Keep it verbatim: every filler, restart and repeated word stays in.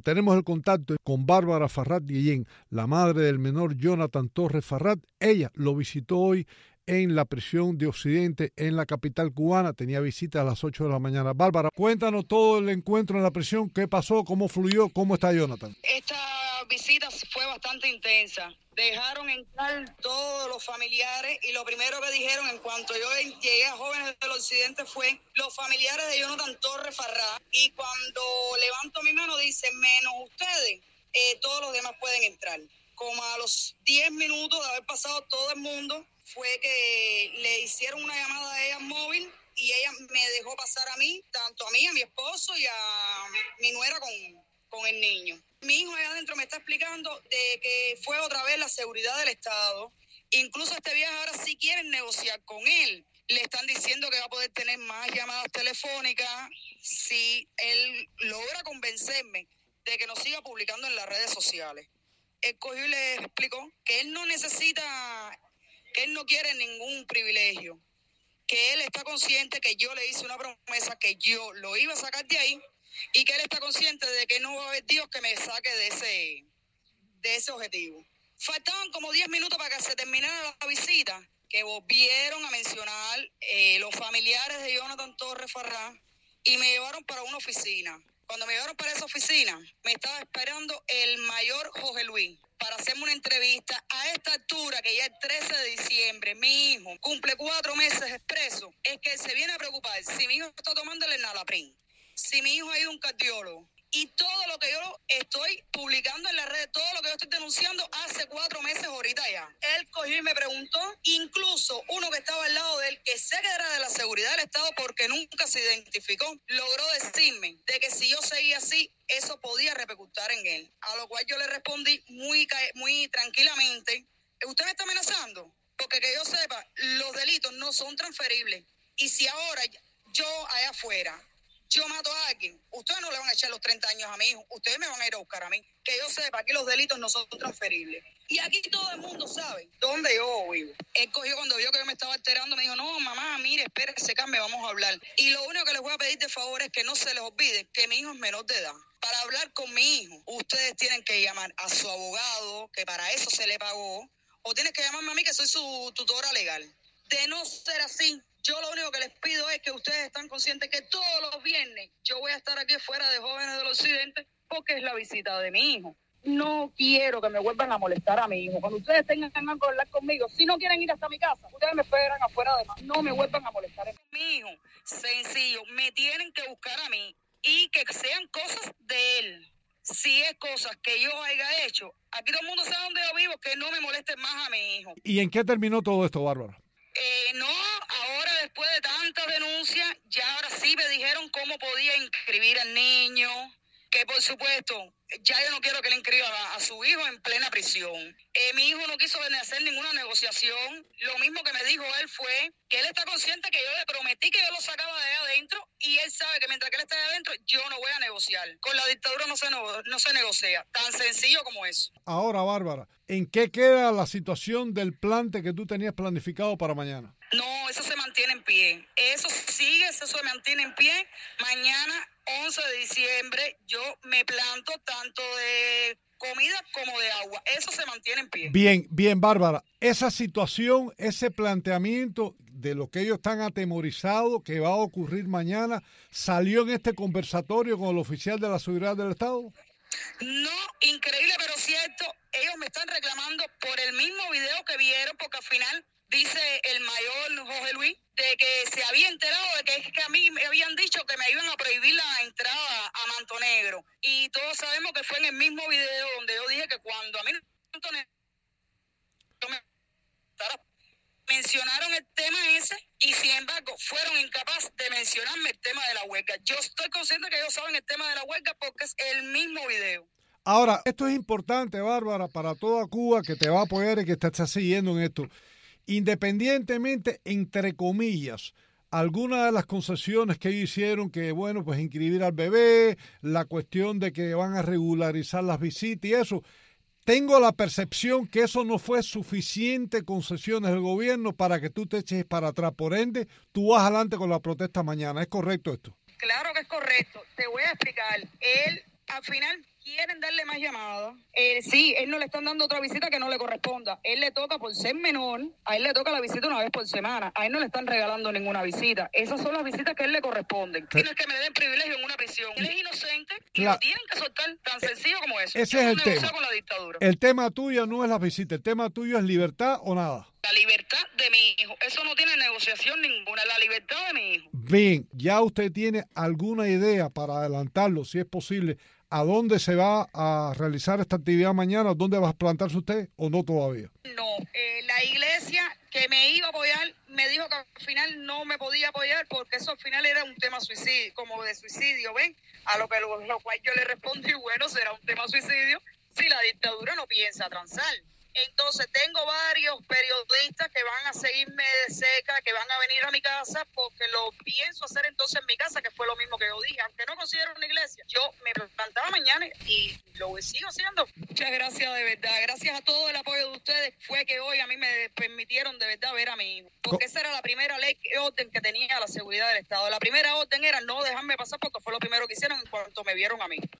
Tenemos el contacto con Bárbara Farrat Guillén, la madre del menor Jonathan Torres Farrat. Ella lo visitó hoy en la prisión de Occidente, en la capital cubana. Tenía visita a las ocho de la mañana. Bárbara, cuéntanos todo el encuentro en la prisión, qué pasó, cómo fluyó, cómo está Jonathan. Esta visita fue bastante intensa. Dejaron entrar todos los familiares y lo primero que dijeron en cuanto yo llegué a Jóvenes del Occidente fue los familiares de Jonathan Torres Farrat, y cuando levanto mi mano dice menos ustedes, eh, todos los demás pueden entrar. Como a los diez minutos de haber pasado todo el mundo, fue que le hicieron una llamada a ella móvil y ella me dejó pasar a mí, tanto a mí, a mi esposo y a mi nuera con, con el niño. Mi hijo allá adentro me está explicando de que fue otra vez la seguridad del Estado. Incluso este viaje ahora sí quieren negociar con él. Le están diciendo que va a poder tener más llamadas telefónicas si él logra convencerme de que nos siga publicando en las redes sociales. Él cogió y le explicó que él no necesita, que él no quiere ningún privilegio, que él está consciente que yo le hice una promesa, que yo lo iba a sacar de ahí, y que él está consciente de que no va a haber Dios que me saque de ese, de ese objetivo. Faltaban como diez minutos para que se terminara la visita, que volvieron a mencionar eh, los familiares de Jonathan Torres Farrat y me llevaron para una oficina. Cuando me llevaron para esa oficina, me estaba esperando el mayor Jorge Luis para hacerme una entrevista. A esta altura, que ya el trece de diciembre, mi hijo cumple cuatro meses expreso, es que él se viene a preocupar si mi hijo está tomando el enalapril, si mi hijo ha ido a un cardiólogo. Y todo lo que yo estoy publicando en las redes, todo lo que yo estoy denunciando hace cuatro meses ahorita ya. Él cogió y me preguntó, incluso uno que estaba al lado de él, que sé que era de la seguridad del Estado porque nunca se identificó, logró decirme de que si yo seguía así, eso podía repercutir en él. A lo cual yo le respondí muy, muy tranquilamente, ¿usted me está amenazando? Porque que yo sepa, los delitos no son transferibles. Y si ahora yo allá afuera yo mato a alguien, ustedes no le van a echar los treinta años a mi hijo, ustedes me van a ir a buscar a mí. Que yo sepa, aquí los delitos no son transferibles. Y aquí todo el mundo sabe dónde yo vivo. Él cogió cuando vio que yo me estaba alterando, me dijo, no, mamá, mire, espérese, calme, vamos a hablar. Y lo único que les voy a pedir de favor es que no se les olvide que mi hijo es menor de edad. Para hablar con mi hijo, ustedes tienen que llamar a su abogado, que para eso se le pagó, o tienen que llamarme a mí, que soy su tutora legal. De no ser así, yo lo único que les pido es que ustedes están conscientes que todos los viernes yo voy a estar aquí fuera de Jóvenes del Occidente porque es la visita de mi hijo. No quiero que me vuelvan a molestar a mi hijo. Cuando ustedes tengan algo que hablar conmigo, si no quieren ir hasta mi casa, ustedes me esperan afuera de más. No me vuelvan a molestar. Mi hijo, sencillo, me tienen que buscar a mí y que sean cosas de él. Si es cosas que yo haya hecho, aquí todo el mundo sabe dónde yo vivo, que no me molesten más a mi hijo. ¿Y en qué terminó todo esto, Bárbara? Eh, no, ahora después de tantas denuncias, ya ahora sí me dijeron cómo podía inscribir al niño, que por supuesto, ya yo no quiero que le inscriba a, a su hijo en plena prisión. Eh, mi hijo no quiso hacer ninguna negociación. Lo mismo que me dijo él fue que él está consciente que yo le prometí que yo lo sacaba de ahí adentro y él sabe que mientras que él esté ahí adentro, yo no voy a negociar. Con la dictadura no se, no, no se negocia. Tan sencillo como eso. Ahora, Bárbara, ¿en qué queda la situación del plante que tú tenías planificado para mañana? No, eso se mantiene en pie. Eso sigue, eso se mantiene en pie. Mañana, once de diciembre, yo me planto tanto de comida como de agua. Eso se mantiene en pie. Bien, bien, Bárbara. Esa situación, ese planteamiento de lo que ellos están atemorizados que va a ocurrir mañana, ¿salió en este conversatorio con el oficial de la seguridad del Estado? No, increíble pero cierto. Ellos me están reclamando por el mismo video que vieron, porque al final dice el mayor Jorge Luis de que se había enterado de que es que a mí me habían dicho que me iban a prohibir la entrada a Manto Negro. Y todos sabemos que fue en el mismo video donde yo dije que cuando a mí Manto Negro me mencionaron el tema ese y sin embargo fueron incapaces de mencionarme el tema de la huelga. Yo estoy consciente que ellos saben el tema de la huelga porque es el mismo video. Ahora, esto es importante, Bárbara, para toda Cuba que te va a apoyar y que te está siguiendo en esto. Independientemente, entre comillas, algunas de las concesiones que ellos hicieron, que bueno, pues inscribir al bebé, la cuestión de que van a regularizar las visitas y eso, tengo la percepción que eso no fue suficiente concesiones del gobierno para que tú te eches para atrás. Por ende, tú vas adelante con la protesta mañana. ¿Es correcto esto? Claro que es correcto. Te voy a explicar. Él, al final, quieren darle más llamadas. Eh, sí, él no le están dando otra visita que no le corresponda. Él le toca por ser menor, a él le toca la visita una vez por semana. A él no le están regalando ninguna visita. Esas son las visitas que a él le corresponden. Sí. No es que me den privilegio en una prisión. Él es inocente y claro. Lo tienen que soltar tan sencillo como eso. Ese es el tema. Con la dictadura. El tema tuyo no es la visita, el tema tuyo es libertad o nada. La libertad de mi hijo. Eso no tiene negociación ninguna. La libertad de mi hijo. Bien, ¿ya usted tiene alguna idea para adelantarlo, si es posible, a dónde se va a realizar esta actividad mañana? ¿Dónde va a plantarse usted o no todavía? No, eh, la iglesia que me iba a apoyar me dijo que al final no me podía apoyar porque eso al final era un tema suicidio, como de suicidio, ¿ven? A lo que lo, lo cual yo le respondí, bueno, será un tema suicidio si la dictadura no piensa transar. Entonces tengo varios periodistas que van a seguirme de cerca, que van a venir a mi casa porque lo pienso hacer entonces en mi casa, que fue lo mismo que yo dije. Aunque no considero una iglesia, yo me plantaba mañana y lo sigo haciendo. Muchas gracias de verdad. Gracias a todo el apoyo de ustedes fue que hoy a mí me permitieron de verdad ver a mi hijo. Porque esa era la primera ley, orden que tenía la seguridad del Estado. La primera orden era no dejarme pasar porque fue lo primero que hicieron en cuanto me vieron a mí.